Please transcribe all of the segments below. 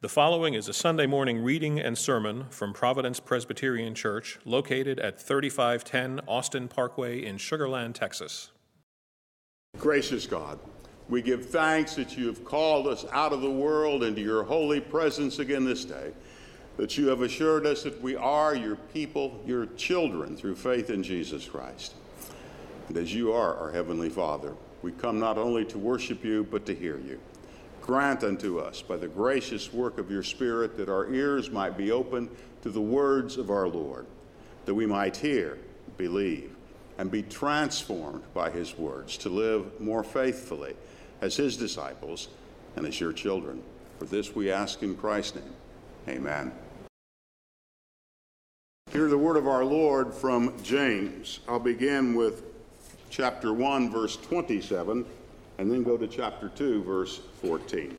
The following is a Sunday morning reading and sermon from Providence Presbyterian Church, located at 3510 Austin Parkway in Sugar Land, Texas. Gracious God, we give thanks that you have called us out of the world into your holy presence again this day, that you have assured us that we are your people, your children, through faith in Jesus Christ. And as you are our Heavenly Father, we come not only to worship you, but to hear you. Grant unto us, by the gracious work of your Spirit, that our ears might be open to the words of our Lord, that we might hear, believe, and be transformed by his words to live more faithfully as his disciples and as your children. For this we ask in Christ's name. Amen. Hear the word of our Lord from James. I'll begin with chapter 1, verse 27, and then go to chapter 2, verse 14.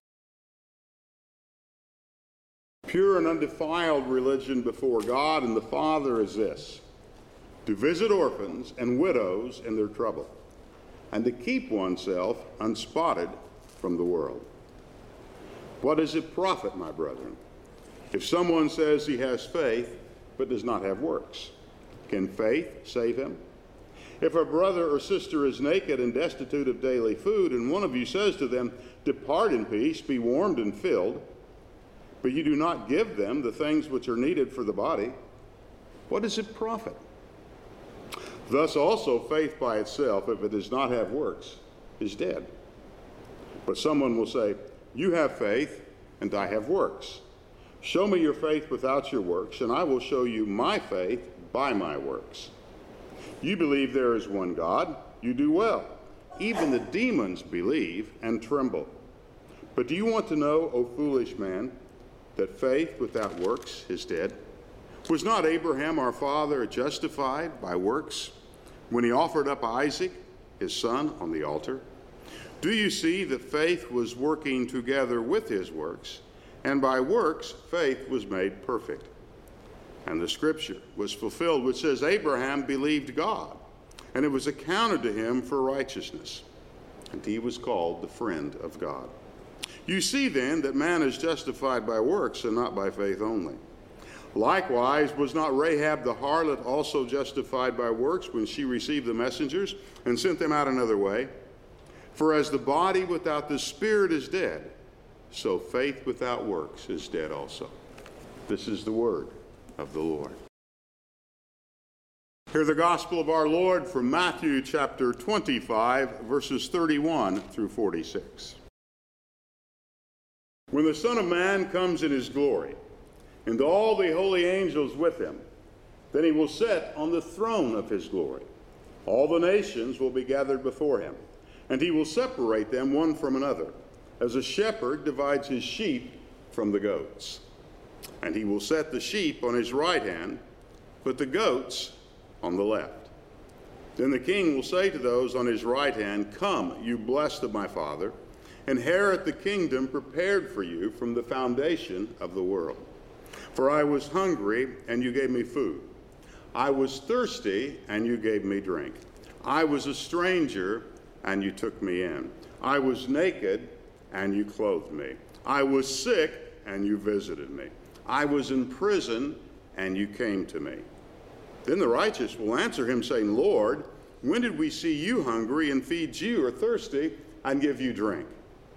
Pure and undefiled religion before God and the Father is this: to visit orphans and widows in their trouble, and to keep oneself unspotted from the world. What does it profit, my brethren, if someone says he has faith but does not have works? Can faith save him? If a brother or sister is naked and destitute of daily food, and one of you says to them, "Depart in peace, be warmed and filled," but you do not give them the things which are needed for the body, what does it profit? Thus also faith by itself, if it does not have works, is dead. But someone will say, "You have faith, and I have works. Show me your faith without your works, and I will show you my faith by my works. You believe there is one God, you do well. Even the demons believe and tremble. But do you want to know, O foolish man, that faith without works is dead? Was not Abraham our father justified by works when he offered up Isaac, his son, on the altar? Do you see that faith was working together with his works, and by works faith was made perfect? And the scripture was fulfilled, which says, Abraham believed God, and it was accounted to him for righteousness, and he was called the friend of God. You see then that man is justified by works and not by faith only. Likewise, was not Rahab the harlot also justified by works when she received the messengers and sent them out another way? For as the body without the spirit is dead, so faith without works is dead also. This is the word of the Lord. Hear the gospel of our Lord from Matthew chapter 25, verses 31 through 46. When the Son of Man comes in his glory, and all the holy angels with him, then he will sit on the throne of his glory. All the nations will be gathered before him, and he will separate them one from another, as a shepherd divides his sheep from the goats. And he will set the sheep on his right hand, but the goats on the left. Then the king will say to those on his right hand, "Come, you blessed of my Father, inherit the kingdom prepared for you from the foundation of the world. For I was hungry, and you gave me food. I was thirsty, and you gave me drink. I was a stranger, and you took me in. I was naked, and you clothed me. I was sick, and you visited me. I was in prison, and you came to me." Then the righteous will answer him, saying, "Lord, when did we see you hungry and feed you, or thirsty and give you drink?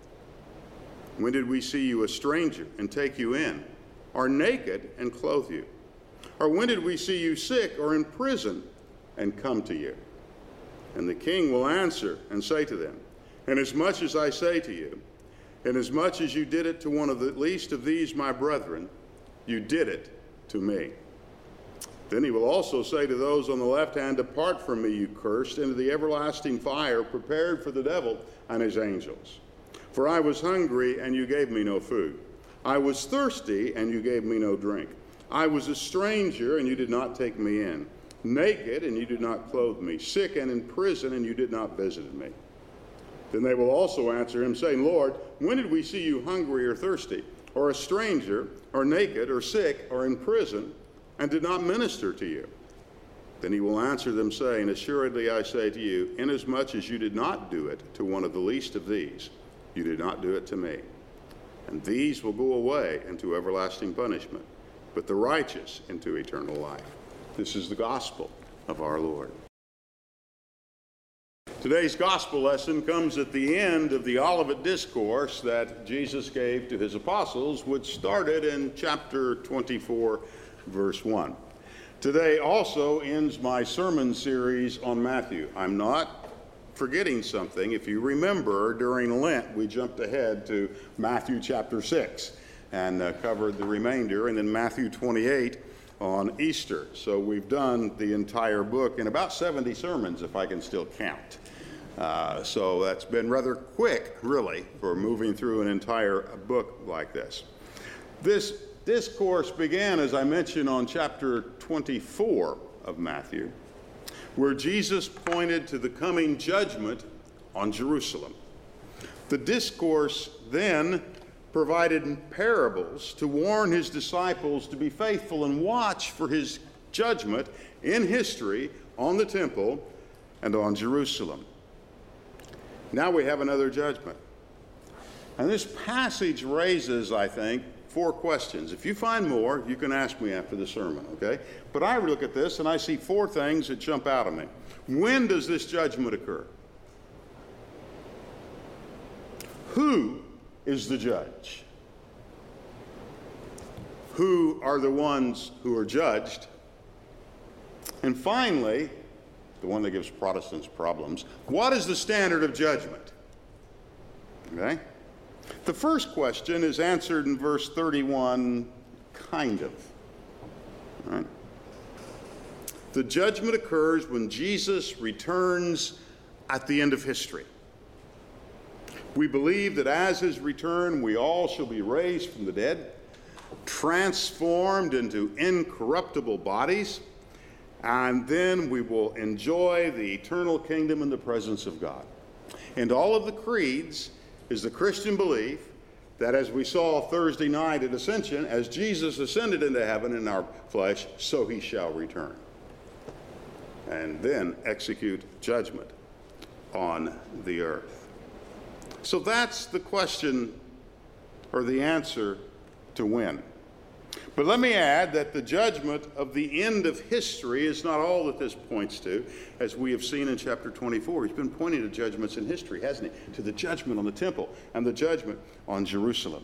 When did we see you a stranger and take you in, or naked and clothe you? Or when did we see you sick or in prison and come to you?" And the king will answer and say to them, "Inasmuch as I say to you, inasmuch as you did it to one of the least of these my brethren, you did it to me." Then he will also say to those on the left hand, "Depart from me, you cursed, into the everlasting fire prepared for the devil and his angels. For I was hungry, and you gave me no food. I was thirsty, and you gave me no drink. I was a stranger, and you did not take me in. Naked, and you did not clothe me. Sick and in prison, and you did not visit me." Then they will also answer him, saying, "Lord, when did we see you hungry or thirsty, or a stranger, or naked, or sick, or in prison, and did not minister to you?" Then he will answer them, saying, "Assuredly I say to you, inasmuch as you did not do it to one of the least of these, you did not do it to me." and these will go away into everlasting punishment, but the righteous into eternal life. This is the gospel of our Lord. Today's gospel lesson comes at the end of the Olivet Discourse that Jesus gave to his apostles, which started in chapter 24, verse 1. Today also ends my sermon series on Matthew. I'm not forgetting something. If you remember, during Lent, we jumped ahead to Matthew chapter 6 and covered the remainder, and then Matthew 28 on Easter. So we've done the entire book in about 70 sermons, if I can still count. So that's been rather quick, really, for moving through an entire book like this. This discourse began, as I mentioned, on chapter 24 of Matthew, where Jesus pointed to the coming judgment on Jerusalem. The discourse then provided parables to warn his disciples to be faithful and watch for his judgment in history on the temple and on Jerusalem. Now we have another judgment. And this passage raises, I think, 4 questions. If you find more, you can ask me after the sermon, okay? But I look at this and I see 4 things that jump out at me. When does this judgment occur? Who is the judge? Who are the ones who are judged? And finally, the one that gives Protestants problems, what is the standard of judgment? Okay? The first question is answered in verse 31, kind of. All right? The judgment occurs when Jesus returns at the end of history. We believe that as his return, we all shall be raised from the dead, transformed into incorruptible bodies, and then we will enjoy the eternal kingdom in the presence of God. And all of the creeds is the Christian belief that, as we saw Thursday night at Ascension, as Jesus ascended into heaven in our flesh, so he shall return. And then execute judgment on the earth. So that's the question, or the answer to when. But let me add that the judgment of the end of history is not all that this points to, as we have seen in chapter 24. He's been pointing to judgments in history, hasn't he? To the judgment on the temple and the judgment on Jerusalem.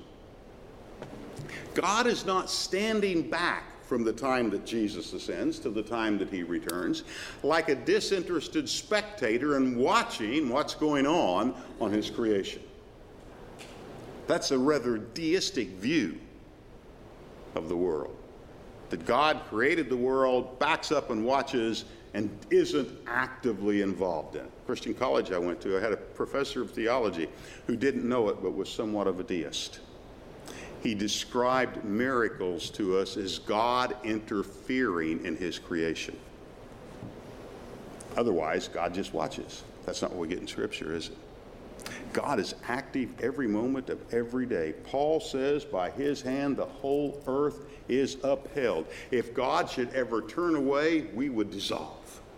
God is not standing back from the time that Jesus ascends to the time that he returns, like a disinterested spectator and watching what's going on his creation. That's a rather deistic view of the world. That God created the world, backs up and watches, and isn't actively involved in it. Christian college I went to, I had a professor of theology who didn't know it but was somewhat of a deist. He described miracles to us as God interfering in his creation. Otherwise, God just watches. That's not what we get in Scripture, is it? God is active every moment of every day. Paul says, by his hand the whole earth is upheld. If God should ever turn away, we would dissolve.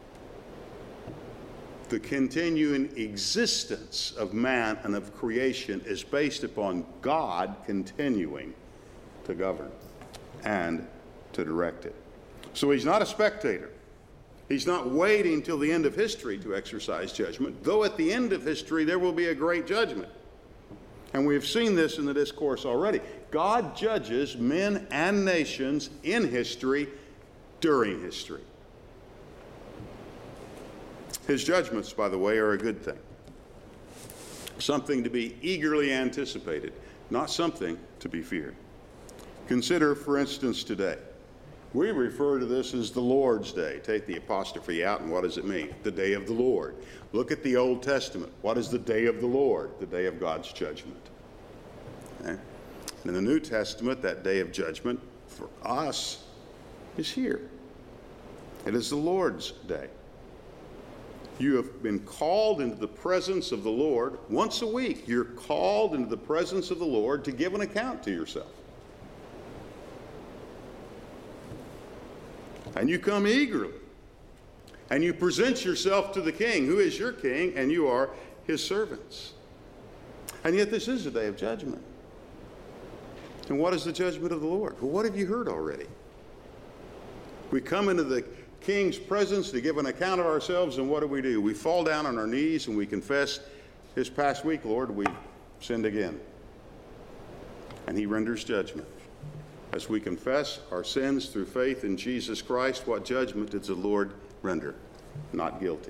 The continuing existence of man and of creation is based upon God continuing to govern and to direct it. So he's not a spectator. He's not waiting till the end of history to exercise judgment, though at the end of history there will be a great judgment. And we've seen this in the discourse already. God judges men and nations in history during history. His judgments, by the way, are a good thing. Something to be eagerly anticipated, not something to be feared. Consider, for instance, today. We refer to this as the Lord's Day. Take the apostrophe out, and what does it mean? The day of the Lord. Look at the Old Testament. What is the day of the Lord? The day of God's judgment. Okay? In the New Testament, that day of judgment for us is here. It is the Lord's Day. You have been called into the presence of the Lord once a week. You're called into the presence of the Lord to give an account to yourself. And you come eagerly. And you present yourself to the King, who is your King, and you are his servants. And yet this is a day of judgment. And what is the judgment of the Lord? Well, what have you heard already? We come into the King's presence to give an account of ourselves, and what do? We fall down on our knees and we confess, this past week, Lord, we sinned again. And he renders judgment. As we confess our sins through faith in Jesus Christ, what judgment did the Lord render? Not guilty.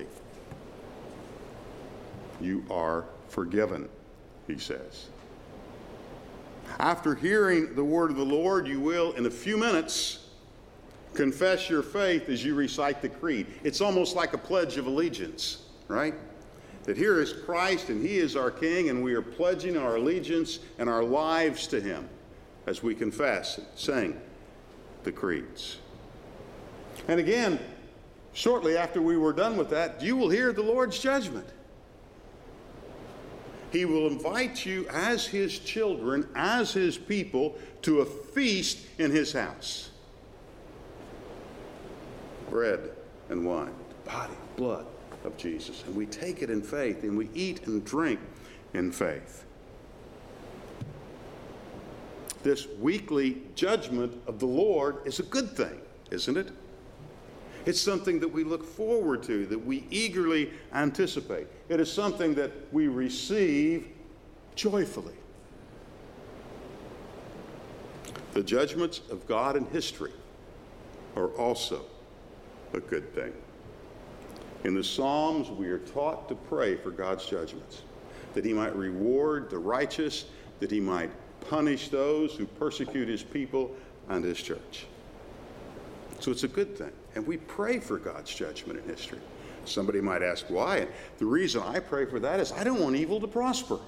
You are forgiven, he says. After hearing the word of the Lord, you will, in a few minutes, confess your faith as you recite the creed. It's almost like a pledge of allegiance, right? That here is Christ and he is our King, and we are pledging our allegiance and our lives to him as we confess and sing the creeds. And again, shortly after we were done with that, you will hear the Lord's judgment. He will invite you as his children, as his people, to a feast in his house. Bread and wine, body, blood of Jesus. And we take it in faith, and we eat and drink in faith. This weekly judgment of the Lord is a good thing, isn't it? It's something that we look forward to, that we eagerly anticipate. It is something that we receive joyfully. The judgments of God in history are also a good thing. In the Psalms, we are taught to pray for God's judgments, that he might reward the righteous, that he might punish those who persecute his people and his church. So it's a good thing. And we pray for God's judgment in history. Somebody might ask why. And the reason I pray for that is I don't want evil to prosper.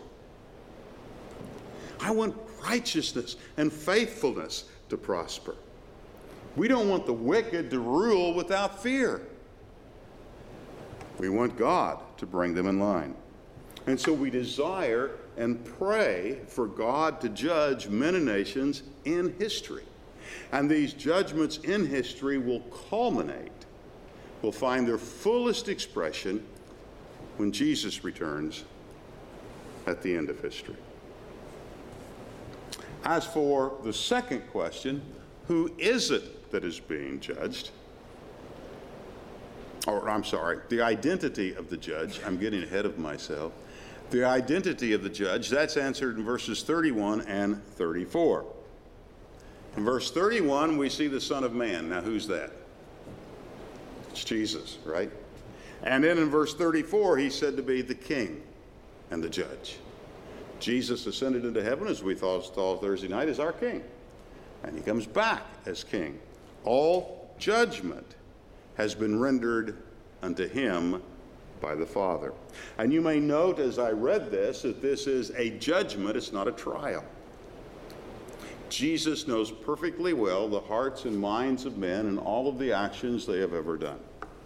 I want righteousness and faithfulness to prosper. We don't want the wicked to rule without fear. We want God to bring them in line. And so we desire and pray for God to judge men and nations in history. And these judgments in history will culminate, will find their fullest expression when Jesus returns at the end of history. As for the second question, who is it that is being judged? Or, I'm sorry, the identity of the judge. I'm getting ahead of myself. The identity of the judge, that's answered in verses 31 and 34. In verse 31, we see the Son of Man. Now, who's that? It's Jesus, right? And then in verse 34, he's said to be the King and the Judge. Jesus ascended into heaven, as we saw Thursday night, as our King. And he comes back as King. All judgment has been rendered unto him by the Father. And you may note as I read this that this is a judgment, it's not a trial. Jesus knows perfectly well the hearts and minds of men and all of the actions they have ever done.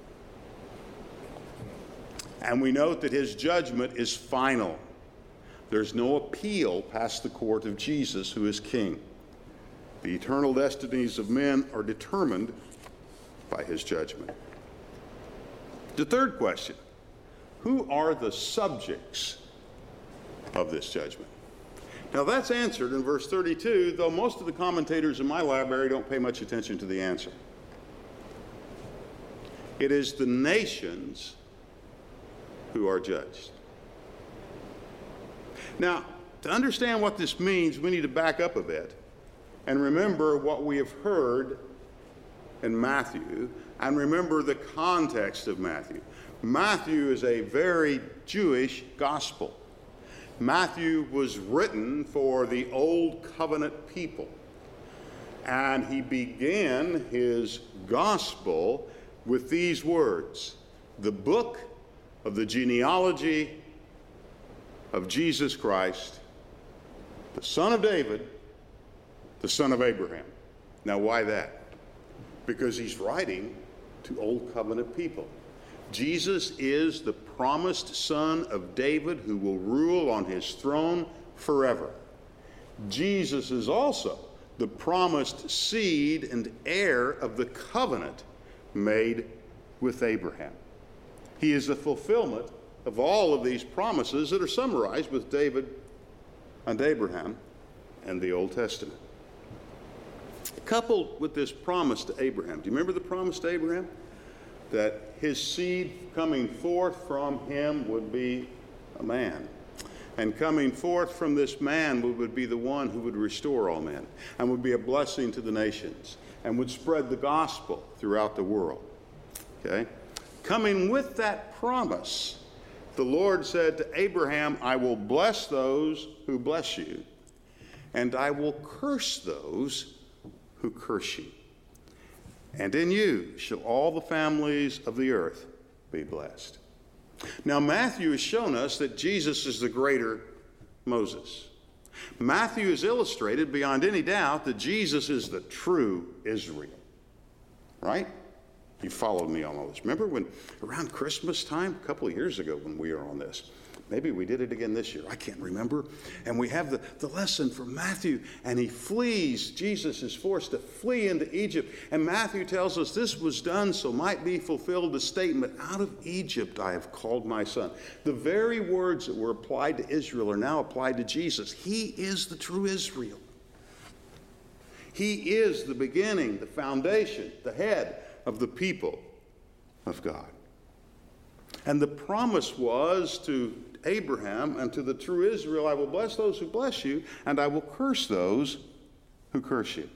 And we note that his judgment is final. There's no appeal past the court of Jesus, who is King. The eternal destinies of men are determined by his judgment. The third question, who are the subjects of this judgment? Now that's answered in verse 32, though most of the commentators in my library don't pay much attention to the answer. It is the nations who are judged. Now, to understand what this means, we need to back up a bit and remember what we have heard in Matthew, and remember the context of Matthew. Matthew is a very Jewish gospel. Matthew was written for the Old Covenant people, and he began his gospel with these words: the book of the genealogy of Jesus Christ, the son of David, the son of Abraham. Now, why that? Because he's writing to Old Covenant people. Jesus is the promised son of David who will rule on his throne forever. Jesus is also the promised seed and heir of the covenant made with Abraham. He is the fulfillment of all of these promises that are summarized with David and Abraham in the Old Testament. coupled with this promise to Abraham. Do you remember the promise to Abraham? That his seed coming forth from him would be a man. And coming forth from this man would be the one who would restore all men and would be a blessing to the nations and would spread the gospel throughout the world. Okay? Coming with that promise, the Lord said to Abraham, I will bless those who bless you, and I will curse those who curse you. And in you shall all the families of the earth be blessed. Now, Matthew has shown us that Jesus is the greater Moses. Matthew has illustrated beyond any doubt that Jesus is the true Israel. Right? You followed me on all this. Remember when around Christmas time, a couple of years ago when we were on this, maybe we did it again this year, I can't remember. And we have the lesson from Matthew, and he flees. Jesus is forced to flee into Egypt. And Matthew tells us this was done so might be fulfilled the statement, out of Egypt I have called my son. The very words that were applied to Israel are now applied to Jesus. He is the true Israel. He is the beginning, the foundation, the head of the people of God. And the promise was to Abraham and to the true Israel, I will bless those who bless you, and I will curse those who curse you.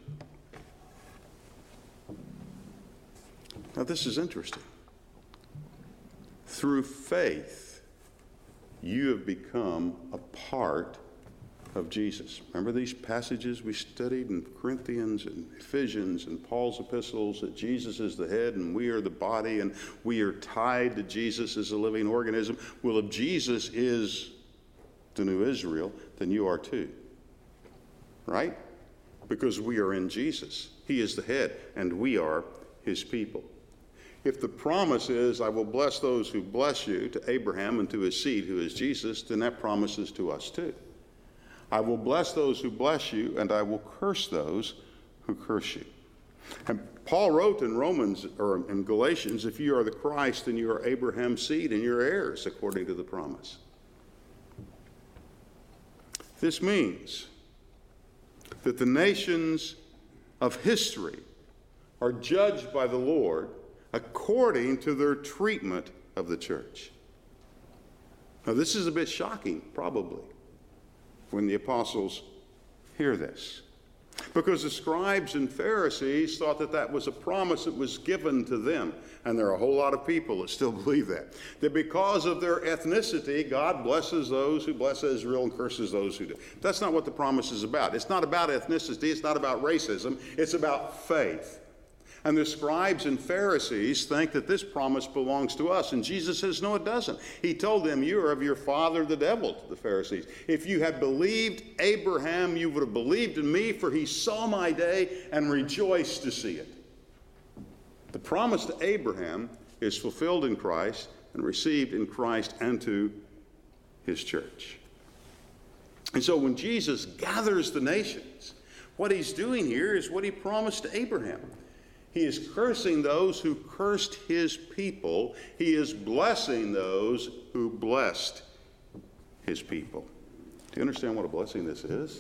Now this is interesting. Through faith, you have become a part of Jesus. Remember these passages we studied in Corinthians and Ephesians and Paul's epistles, that Jesus is the head and we are the body and we are tied to Jesus as a living organism. Well, if Jesus is the new Israel, then you are too. Right? Because we are in Jesus. He is the head and we are his people. If the promise is, I will bless those who bless you, to Abraham and to his seed, who is Jesus, then that promise is to us too. I will bless those who bless you, and I will curse those who curse you. And Paul wrote in in Galatians, if you are the Christ, then you are Abraham's seed and you're heirs according to the promise. This means that the nations of history are judged by the Lord according to their treatment of the church. Now, this is a bit shocking, probably, when the apostles hear this. Because the scribes and Pharisees thought that that was a promise that was given to them. And there are a whole lot of people that still believe that. That because of their ethnicity, God blesses those who bless Israel and curses those who do. That's not what the promise is about. It's not about ethnicity. It's not about racism. It's about faith. And the scribes and Pharisees think that this promise belongs to us. And Jesus says, no, it doesn't. He told them, you are of your father the devil, to the Pharisees. If you had believed Abraham, you would have believed in me, for he saw my day and rejoiced to see it. The promise to Abraham is fulfilled in Christ and received in Christ and to his church. And so when Jesus gathers the nations, what he's doing here is what he promised to Abraham. He is cursing those who cursed his people. He is blessing those who blessed his people. Do you understand what a blessing this is?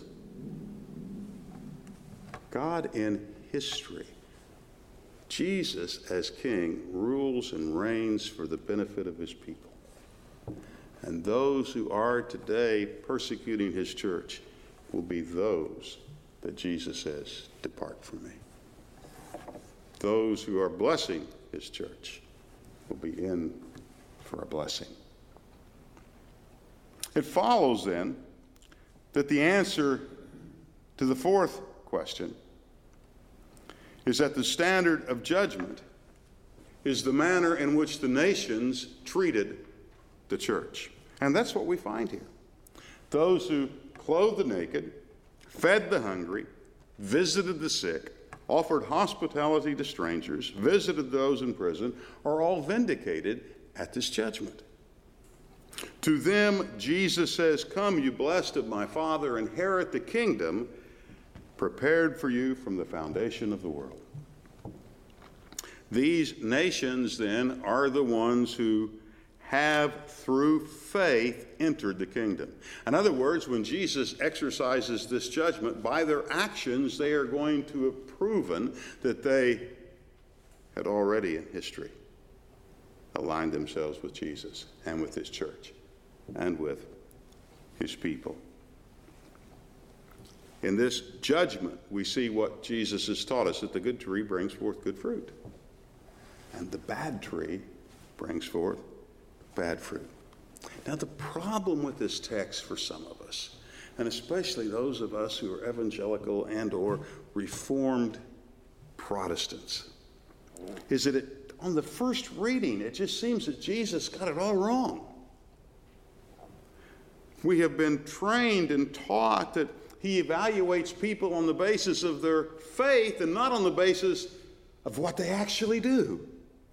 God in history, Jesus as king, rules and reigns for the benefit of his people. And those who are today persecuting his church will be those that Jesus says, depart from me. Those who are blessing his church will be in for a blessing. It follows then that the answer to the fourth question is that the standard of judgment is the manner in which the nations treated the church. And that's what we find here. Those who clothed the naked, fed the hungry, visited the sick, offered hospitality to strangers, visited those in prison, are all vindicated at this judgment. To them, Jesus says, come, you blessed of my Father, inherit the kingdom prepared for you from the foundation of the world. These nations, then, are the ones who have through faith entered the kingdom. In other words, when Jesus exercises this judgment, by their actions they are going to have proven that they had already in history aligned themselves with Jesus and with his church and with his people. In this judgment, we see what Jesus has taught us, that the good tree brings forth good fruit, and the bad tree brings forth bad fruit. Now, the problem with this text for some of us, and especially those of us who are evangelical and or Reformed Protestants, is that on the first reading, it just seems that Jesus got it all wrong. We have been trained and taught that he evaluates people on the basis of their faith and not on the basis of what they actually do.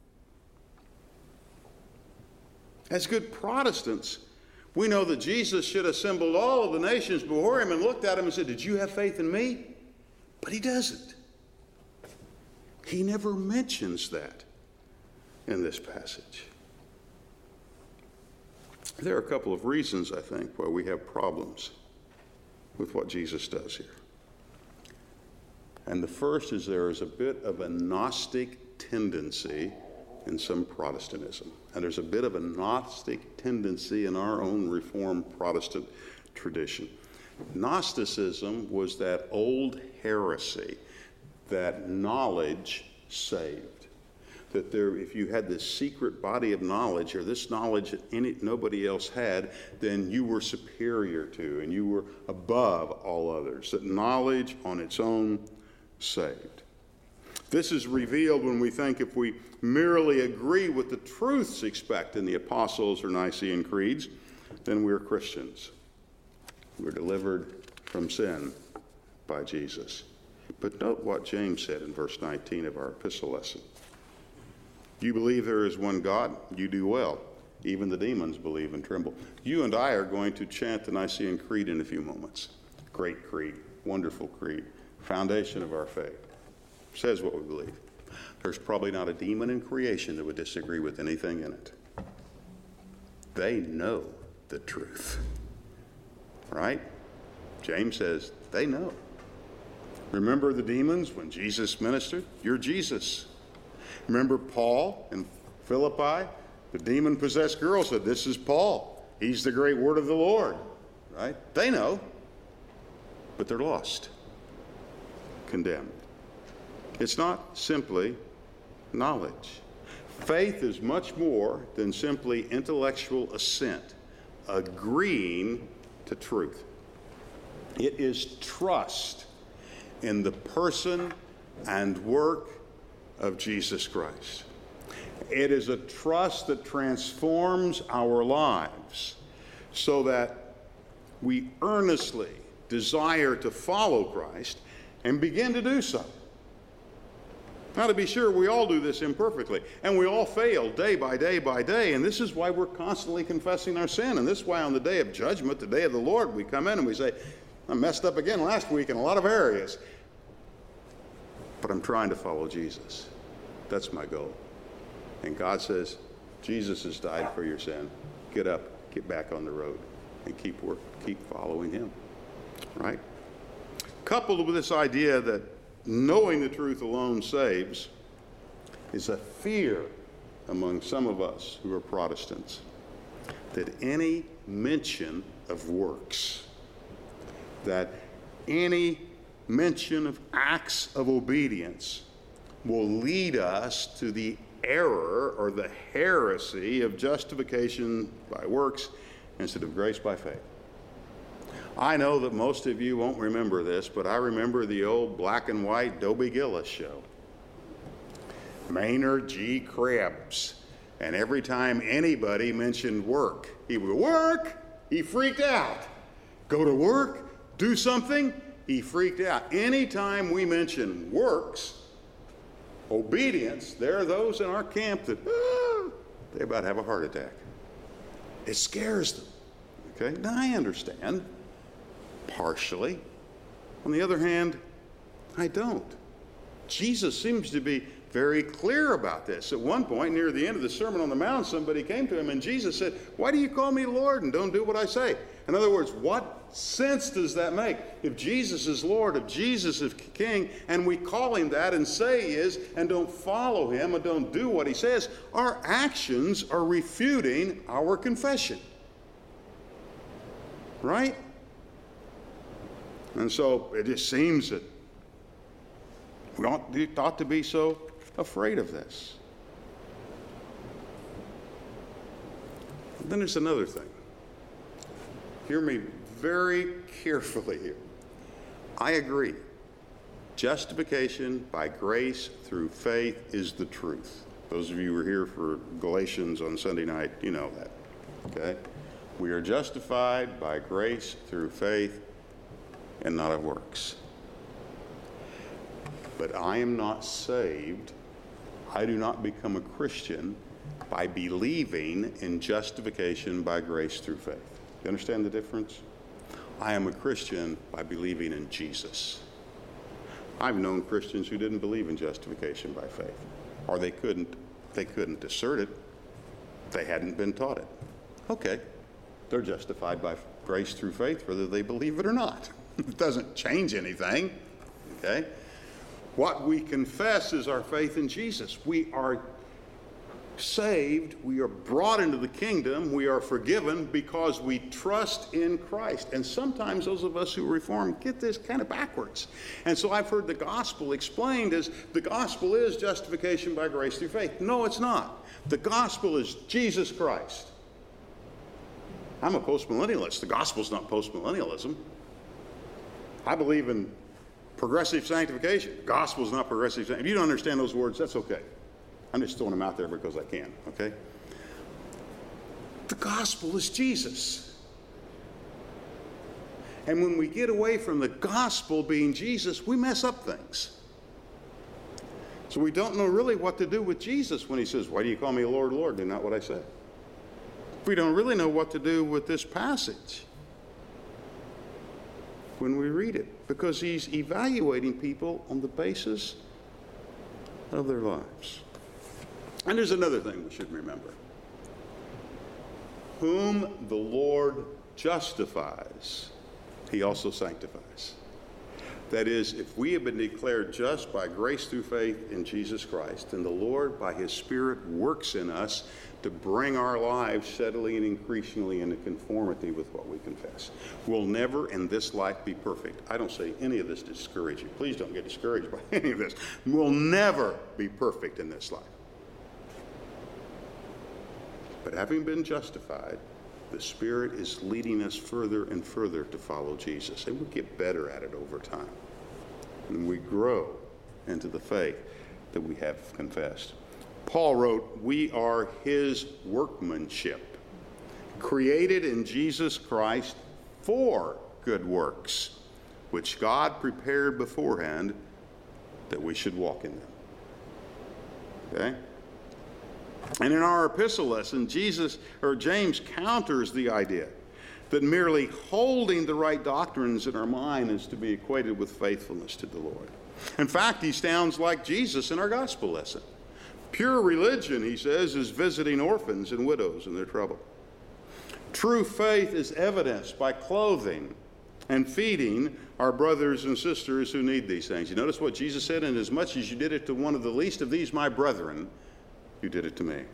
As good Protestants, we know that Jesus should have assembled all of the nations before him and looked at him and said, "Did you have faith in me?" But he doesn't. He never mentions that in this passage. There are a couple of reasons, I think, why we have problems with what Jesus does here. And the first is there is a bit of a Gnostic tendency in some Protestantism. And there's a bit of a Gnostic tendency in our own Reformed Protestant tradition. Gnosticism was that old heresy that knowledge saved. That there, if you had this secret body of knowledge, or this knowledge that nobody else had, then you were superior to, and you were above all others. That knowledge on its own saved. This is revealed when we think if we merely agree with the truths expected in the Apostles' or Nicene creeds, then we're Christians. We're delivered from sin by Jesus. But note what James said in verse 19 of our epistle lesson. You believe there is one God, you do well. Even the demons believe and tremble. You and I are going to chant the Nicene Creed in a few moments. Great creed, wonderful creed, foundation of our faith. Says what we believe. There's probably not a demon in creation that would disagree with anything in it. They know the truth. Right? James says they know. Remember the demons when Jesus ministered? You're Jesus. Remember Paul in Philippi? The demon-possessed girl said, "This is Paul. He's the great word of the Lord." Right? They know, but they're lost, condemned. It's not simply knowledge. Faith is much more than simply intellectual assent, agreeing to truth. It is trust in the person and work of Jesus Christ. It is a trust that transforms our lives so that we earnestly desire to follow Christ and begin to do so. Now, to be sure, we all do this imperfectly, and we all fail day by day by day, and this is why we're constantly confessing our sin, and this is why on the day of judgment, the day of the Lord, we come in and we say, "I messed up again last week in a lot of areas, but I'm trying to follow Jesus. That's my goal." And God says, Jesus has died for your sin. Get up, get back on the road, and keep following him. Right? Coupled with this idea that knowing the truth alone saves is a fear among some of us who are Protestants that any mention of works, that any mention of acts of obedience will lead us to the error or the heresy of justification by works instead of grace by faith. I know that most of you won't remember this, but I remember the old black and white Dobie Gillis show. Maynard G. Krebs. And every time anybody mentioned work, he would work, he freaked out. Go to work, do something, he freaked out. Anytime we mention works, obedience, there are those in our camp that they about have a heart attack. It scares them. Okay? Now I understand. Partially. On the other hand, I don't. Jesus seems to be very clear about this. At one point, near the end of the Sermon on the Mount, somebody came to him and Jesus said, "Why do you call me Lord and don't do what I say?" In other words, what sense does that make? If Jesus is Lord, if Jesus is King, and we call him that and say he is, and don't follow him and don't do what he says, our actions are refuting our confession. Right? And so it just seems that we ought to be so afraid of this. But then there's another thing. Hear me very carefully here. I agree. Justification by grace through faith is the truth. Those of you who were here for Galatians on Sunday night, you know that. Okay? We are justified by grace through faith and not of works. But I am not saved. I do not become a Christian by believing in justification by grace through faith. You understand the difference? I am a Christian by believing in Jesus. I've known Christians who didn't believe in justification by faith, or they couldn't assert it. They hadn't been taught it. Okay, they're justified by grace through faith whether they believe it or not. It doesn't change anything. Okay? What we confess is our faith in Jesus. We are saved, we are brought into the kingdom, we are forgiven because we trust in Christ. And sometimes those of us who reform get this kind of backwards. And so I've heard the gospel explained as the gospel is justification by grace through faith. No, it's not. The gospel is Jesus Christ. I'm a postmillennialist. The gospel's not postmillennialism. I believe in progressive sanctification. The gospel's not progressive sanctification. If you don't understand those words, that's okay. I'm just throwing them out there because I can, okay? The gospel is Jesus. And when we get away from the gospel being Jesus, we mess up things. So we don't know really what to do with Jesus when he says, "Why do you call me Lord, Lord, and not what I say?" We don't really know what to do with this passage when we read it, because he's evaluating people on the basis of their lives. And there's another thing we should remember. Whom the Lord justifies, he also sanctifies. That is, if we have been declared just by grace through faith in Jesus Christ, then the Lord, by his Spirit, works in us to bring our lives steadily and increasingly into conformity with what we confess. We'll never in this life be perfect. I don't say any of this to discourage you. Please don't get discouraged by any of this. We'll never be perfect in this life. But having been justified, the Spirit is leading us further and further to follow Jesus. And we get better at it over time. And we grow into the faith that we have confessed. Paul wrote, "We are his workmanship, created in Jesus Christ for good works, which God prepared beforehand that we should walk in them." Okay? And in our epistle lesson, James counters the idea that merely holding the right doctrines in our mind is to be equated with faithfulness to the Lord. In fact, he sounds like Jesus in our gospel lesson. Pure religion, he says, is visiting orphans and widows in their trouble. True faith is evidenced by clothing and feeding our brothers and sisters who need these things. You notice what Jesus said? "And as much as you did it to one of the least of these, my brethren, you did it to me."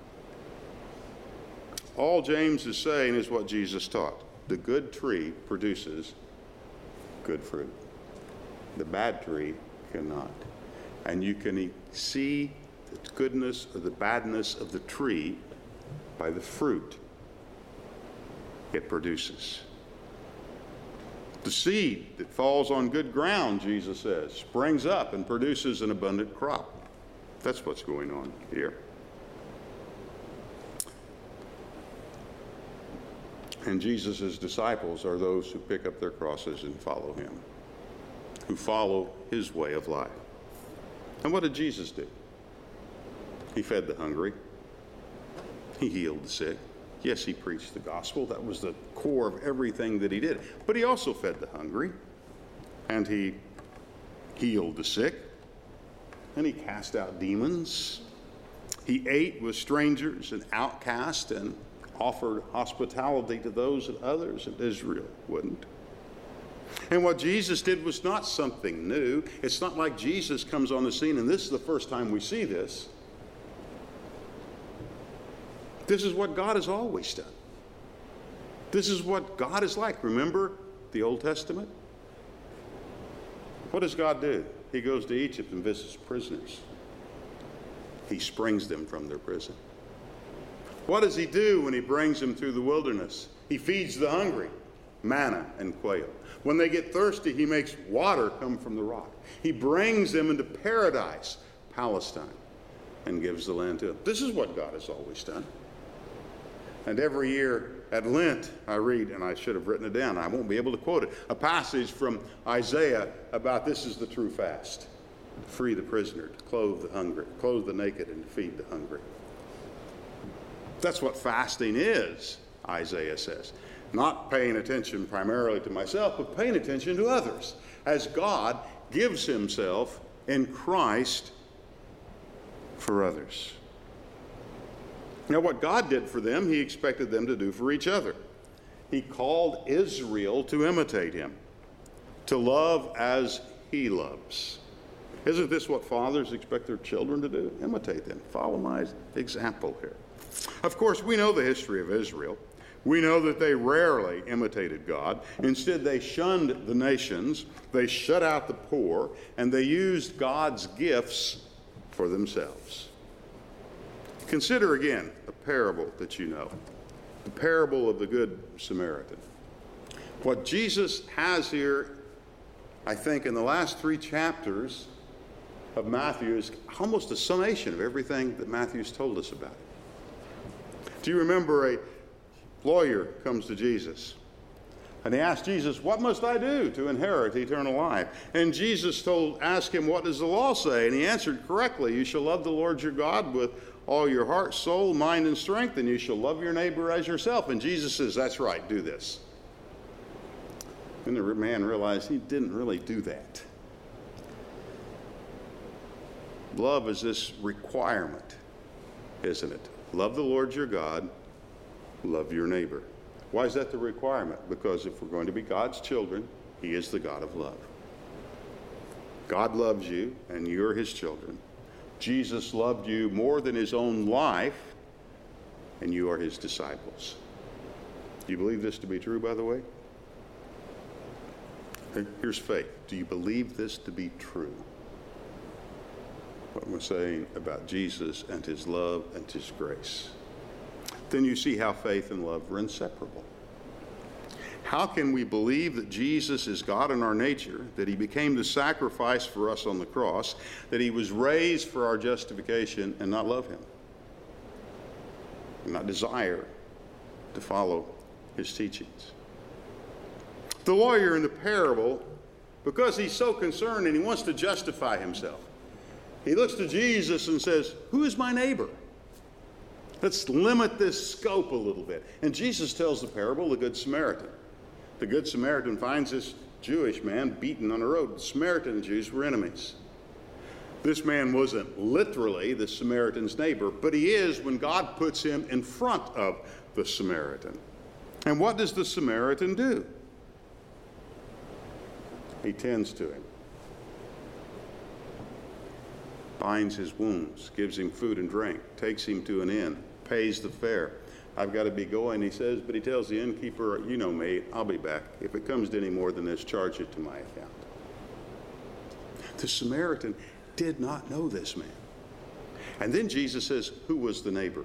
All James is saying is what Jesus taught. The good tree produces good fruit. The bad tree cannot. And you can see the goodness or the badness of the tree by the fruit it produces. The seed that falls on good ground, Jesus says, springs up and produces an abundant crop. That's what's going on here. And Jesus' disciples are those who pick up their crosses and follow him, who follow his way of life. And what did Jesus do? He fed the hungry. He healed the sick. Yes, he preached the gospel. That was the core of everything that he did. But he also fed the hungry, and he healed the sick, and he cast out demons. He ate with strangers and outcasts and offered hospitality to those that others in Israel wouldn't. And what Jesus did was not something new. It's not like Jesus comes on the scene, and this is the first time we see this. This is what God has always done. This is what God is like. Remember the Old Testament? What does God do? He goes to Egypt and visits prisoners. He springs them from their prison. What does he do when he brings them through the wilderness? He feeds the hungry, manna and quail. When they get thirsty, he makes water come from the rock. He brings them into paradise, Palestine, and gives the land to them. This is what God has always done. And every year at Lent, I read, and I should have written it down, I won't be able to quote it, a passage from Isaiah about this is the true fast. Free the prisoner, to clothe the hungry, clothe the naked, and feed the hungry. That's what fasting is, Isaiah says. Not paying attention primarily to myself, but paying attention to others as God gives himself in Christ for others. Now, what God did for them, he expected them to do for each other. He called Israel to imitate him, to love as he loves. Isn't this what fathers expect their children to do? Imitate them. Follow my example here. Of course, we know the history of Israel. We know that they rarely imitated God. Instead, they shunned the nations, they shut out the poor, and they used God's gifts for themselves. Consider again a parable that you know, the parable of the Good Samaritan. What Jesus has here, I think, in the last 3 chapters of Matthew is almost a summation of everything that Matthew's told us about it. Do you remember a lawyer comes to Jesus and he asked Jesus, what must I do to inherit eternal life? And Jesus asked him, what does the law say? And he answered correctly, you shall love the Lord your God with all your heart, soul, mind, and strength, and you shall love your neighbor as yourself. And Jesus says, that's right, do this. And the man realized he didn't really do that. Love is this requirement, isn't it? Love the Lord your God, love your neighbor. Why is that the requirement? Because if we're going to be God's children, he is the God of love. God loves you, and you're his children. Jesus loved you more than his own life, and you are his disciples. Do you believe this to be true, by the way? Here's faith. Do you believe this to be true? What we're saying about Jesus and his love and his grace. Then you see how faith and love are inseparable. How can we believe that Jesus is God in our nature, that he became the sacrifice for us on the cross, that he was raised for our justification, and not love him, and not desire to follow his teachings? The lawyer in the parable, because he's so concerned and he wants to justify himself, he looks to Jesus and says, who is my neighbor? Let's limit this scope a little bit. And Jesus tells the parable, the Good Samaritan. The Good Samaritan finds this Jewish man beaten on the road. The Samaritan and Jews were enemies. This man wasn't literally the Samaritan's neighbor, but he is when God puts him in front of the Samaritan. And what does the Samaritan do? He tends to him, binds his wounds, gives him food and drink, takes him to an inn, pays the fare. I've got to be going, he says, but he tells the innkeeper, you know me, I'll be back. If it comes to any more than this, charge it to my account. The Samaritan did not know this man. And then Jesus says, who was the neighbor?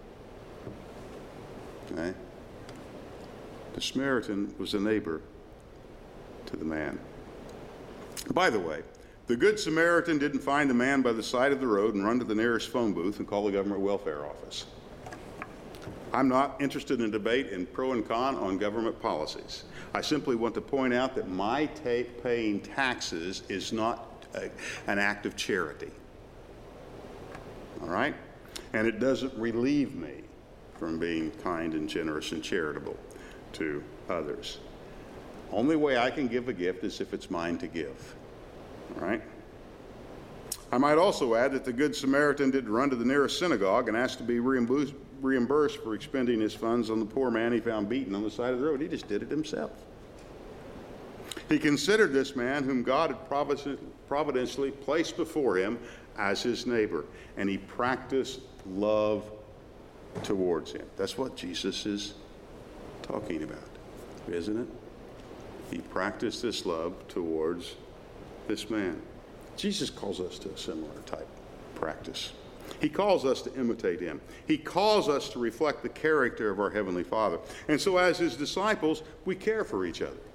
Okay? The Samaritan was a neighbor to the man. By the way, the Good Samaritan didn't find the man by the side of the road and run to the nearest phone booth and call the government welfare office. I'm not interested in debate in pro and con on government policies. I simply want to point out that my paying taxes is not an act of charity. All right? And it doesn't relieve me from being kind and generous and charitable to others. Only way I can give a gift is if it's mine to give. All right? I might also add that the Good Samaritan didn't run to the nearest synagogue and ask to be reimbursed for expending his funds on the poor man he found beaten on the side of the road. He just did it himself. He considered this man whom God had providentially placed before him as his neighbor, and he practiced love towards him. That's what Jesus is talking about, isn't it? He practiced this love towards this man. Jesus calls us to a similar type practice. He calls us to imitate him. He calls us to reflect the character of our Heavenly Father. And so as his disciples, we care for each other.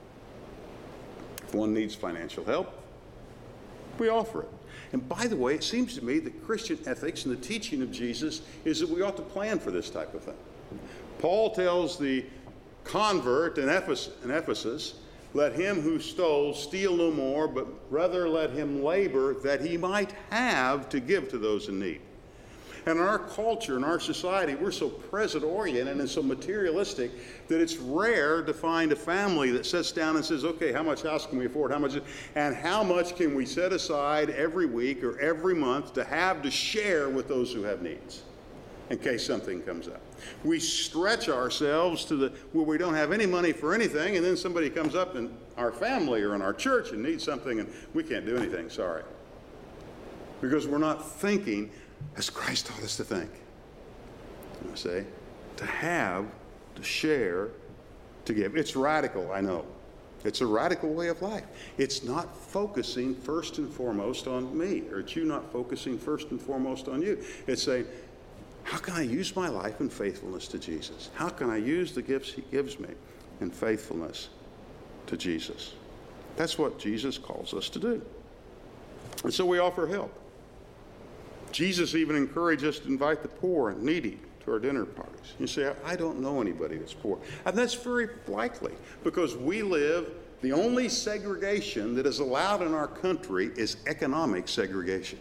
If one needs financial help, we offer it. And by the way, it seems to me that Christian ethics and the teaching of Jesus is that we ought to plan for this type of thing. Paul tells the convert in Ephesus, let him who stole steal no more, but rather let him labor that he might have to give to those in need. And in our culture, in our society, we're so present-oriented and so materialistic that it's rare to find a family that sits down and says, okay, how much house can we afford? And how much can we set aside every week or every month to have to share with those who have needs in case something comes up? We stretch ourselves to where we don't have any money for anything, and then somebody comes up in our family or in our church and needs something, and we can't do anything, sorry. Because we're not thinking as Christ taught us to think. I say, to have, to share, to give. It's radical, I know. It's a radical way of life. It's not focusing first and foremost on me, or it's you not focusing first and foremost on you. It's saying, how can I use my life in faithfulness to Jesus? How can I use the gifts he gives me in faithfulness to Jesus? That's what Jesus calls us to do. And so we offer help. Jesus even encouraged us to invite the poor and needy to our dinner parties. You say, I don't know anybody that's poor. And that's very likely because we live, the only segregation that is allowed in our country is economic segregation.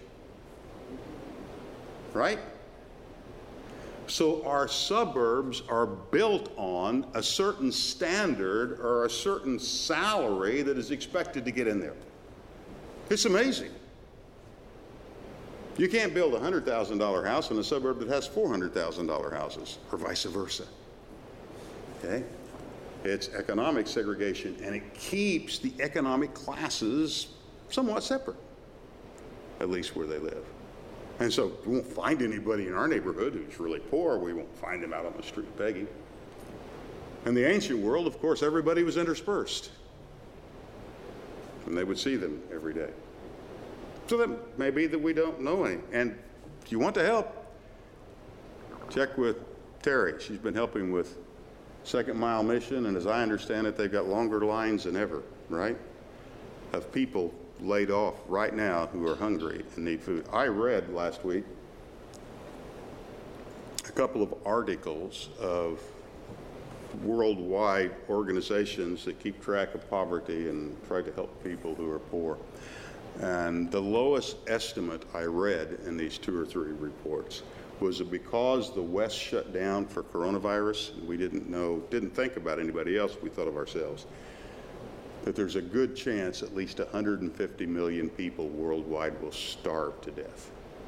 Right? So our suburbs are built on a certain standard or a certain salary that is expected to get in there. It's amazing. You can't build a $100,000 house in a suburb that has $400,000 houses, or vice versa. Okay? It's economic segregation, and it keeps the economic classes somewhat separate, at least where they live. And so we won't find anybody in our neighborhood who's really poor. We won't find them out on the street begging. In the ancient world, of course, everybody was interspersed, and they would see them every day. So that may be that we don't know any. And if you want to help, check with Terry. She's been helping with Second Mile Mission, and as I understand it, they've got longer lines than ever, right? Of people laid off right now who are hungry and need food. I read last week a couple of articles of worldwide organizations that keep track of poverty and try to help people who are poor. And the lowest estimate I read in these 2 or 3 reports was that because the West shut down for coronavirus, and we didn't think about anybody else, we thought of ourselves, that there's a good chance at least 150 million people worldwide will starve to death.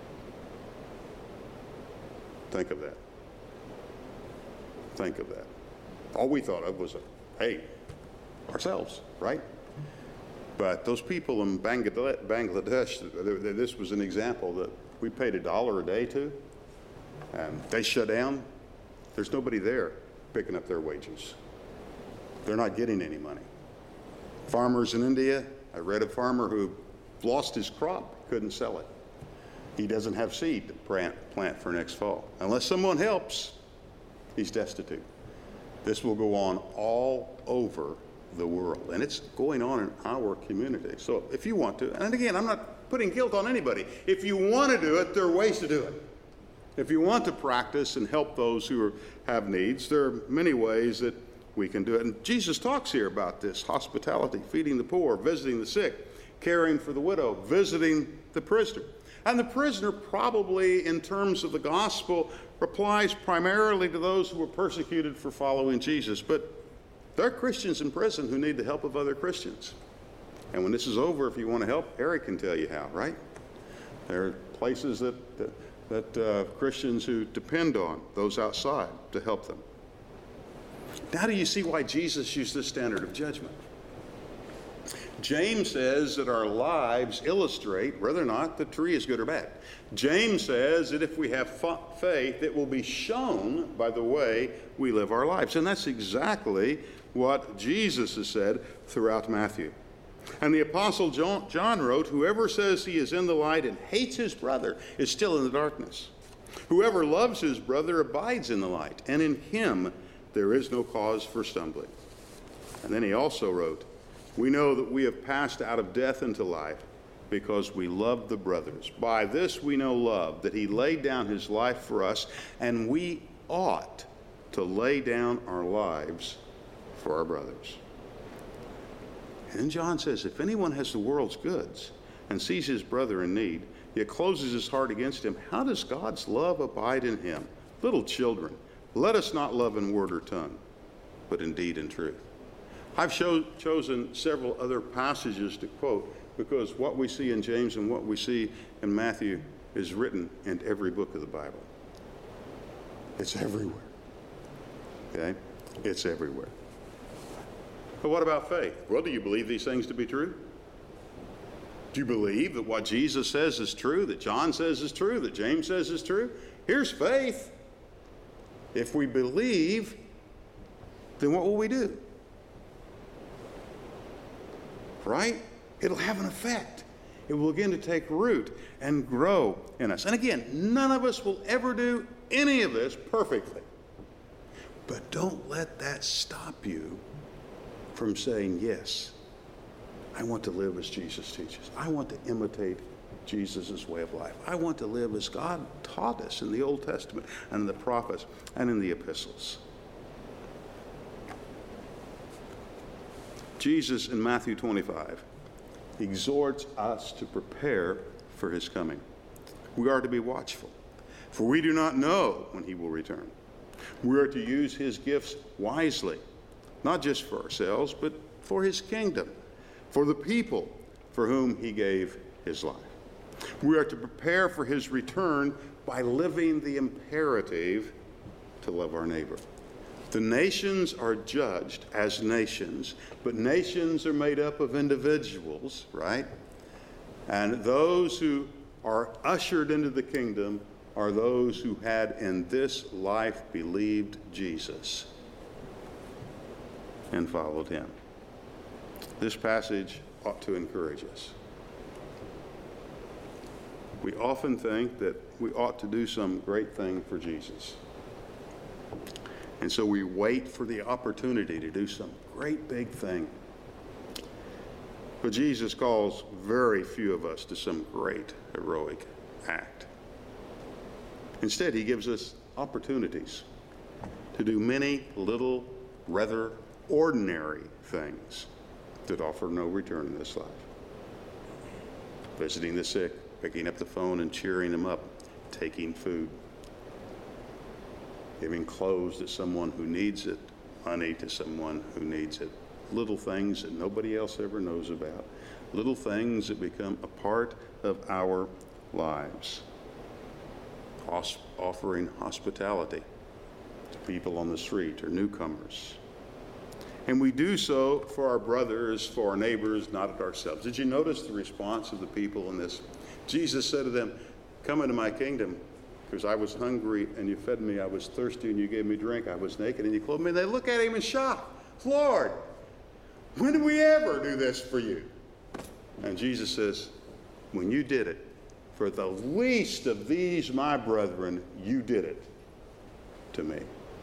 Think of that. Think of that. All we thought of was, hey, ourselves, right? But those people in Bangladesh, this was an example that we paid $1 a day to, and they shut down. There's nobody there picking up their wages. They're not getting any money. Farmers in India, I read a farmer who lost his crop, couldn't sell it. He doesn't have seed to plant for next fall. Unless someone helps, he's destitute. This will go on all over the world, and it's going on in our community. So if you want to, and again, I'm not putting guilt on anybody. If you want to do it, there are ways to do it. If you want to practice and help those who have needs, there are many ways that we can do it. And Jesus talks here about this: hospitality, feeding the poor, visiting the sick, caring for the widow, visiting the prisoner. And the prisoner probably, in terms of the gospel, applies primarily to those who were persecuted for following Jesus. But there are Christians in prison who need the help of other Christians. And when this is over, if you want to help, Eric can tell you how, right? There are places that Christians who depend on those outside to help them. Now do you see why Jesus used this standard of judgment? James says that our lives illustrate whether or not the tree is good or bad. James says that if we have faith, it will be shown by the way we live our lives. And that's exactly what Jesus has said throughout Matthew. And the Apostle John wrote, "Whoever says he is in the light and hates his brother is still in the darkness. Whoever loves his brother abides in the light, and in him there is no cause for stumbling." And then he also wrote, "We know that we have passed out of death into life because we loved the brothers. By this we know love, that he laid down his life for us, and we ought to lay down our lives for our brothers." And then John says, "If anyone has the world's goods and sees his brother in need, yet closes his heart against him, how does God's love abide in him? Little children, let us not love in word or tongue, but in deed and truth." I've chosen several other passages to quote because what we see in James and what we see in Matthew is written in every book of the Bible. It's everywhere. Okay? It's everywhere. But what about faith? Well, do you believe these things to be true? Do you believe that what Jesus says is true, that John says is true, that James says is true? Here's faith. If we believe, then what will we do? Right? It'll have an effect. It will begin to take root and grow in us. And again, none of us will ever do any of this perfectly. But don't let that stop you from saying, yes, I want to live as Jesus teaches. I want to imitate Jesus' way of life. I want to live as God taught us in the Old Testament and in the prophets and in the epistles. Jesus in Matthew 25 exhorts us to prepare for his coming. We are to be watchful, for we do not know when he will return. We are to use his gifts wisely, not just for ourselves, but for his kingdom, for the people for whom he gave his life. We are to prepare for his return by living the imperative to love our neighbor. The nations are judged as nations, but nations are made up of individuals, right? And those who are ushered into the kingdom are those who had in this life believed Jesus and followed him. This passage ought to encourage us. We often think that we ought to do some great thing for Jesus. And so we wait for the opportunity to do some great big thing. But Jesus calls very few of us to some great heroic act. Instead, he gives us opportunities to do many little, rather ordinary things that offer no return in this life. Visiting the sick, picking up the phone and cheering them up, taking food, giving clothes to someone who needs it, money to someone who needs it. Little things that nobody else ever knows about. Little things that become a part of our lives. Offering hospitality to people on the street or newcomers. And we do so for our brothers, for our neighbors, not at ourselves. Did you notice the response of the people in this? Jesus said to them, "Come into my kingdom, because I was hungry and you fed me, I was thirsty and you gave me drink, I was naked and you clothed me." And they look at him in shock. "Lord, when did we ever do this for you?" And Jesus says, "When you did it for the least of these my brethren, you did it to me."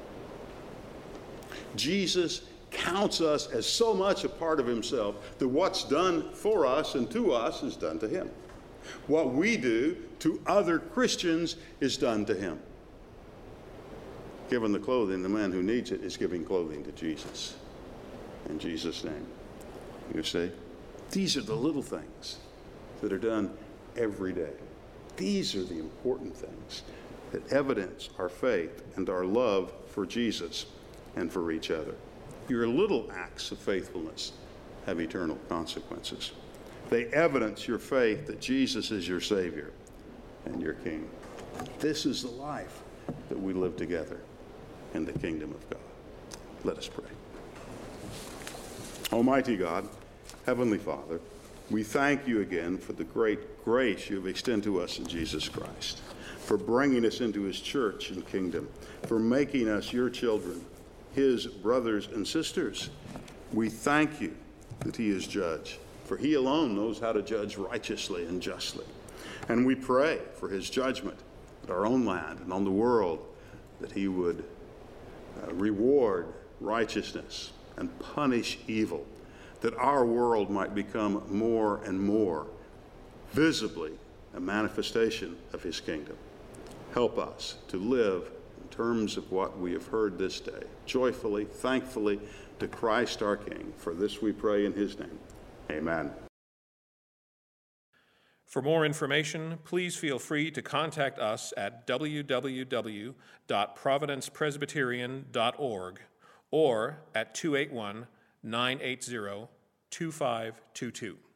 Jesus counts us as so much a part of himself that what's done for us and to us is done to him. What we do to other Christians is done to him. Giving the clothing, the man who needs it is giving clothing to Jesus. In Jesus' name. You see? These are the little things that are done every day. These are the important things that evidence our faith and our love for Jesus and for each other. Your little acts of faithfulness have eternal consequences. They evidence your faith that Jesus is your Savior and your King. This is the life that we live together in the kingdom of God. Let us pray. Almighty God, Heavenly Father, we thank you again for the great grace you have extended to us in Jesus Christ, for bringing us into his church and kingdom, for making us your children, his brothers and sisters. We thank you that he is judge, for he alone knows how to judge righteously and justly. And we pray for his judgment at our own land and on the world, that he would reward righteousness and punish evil, that our world might become more and more visibly a manifestation of his kingdom. Help us to live in terms of what we have heard this day, joyfully, thankfully, to Christ our King. For this we pray in his name. Amen. For more information, please feel free to contact us at www.providencepresbyterian.org or at 281-980-2522.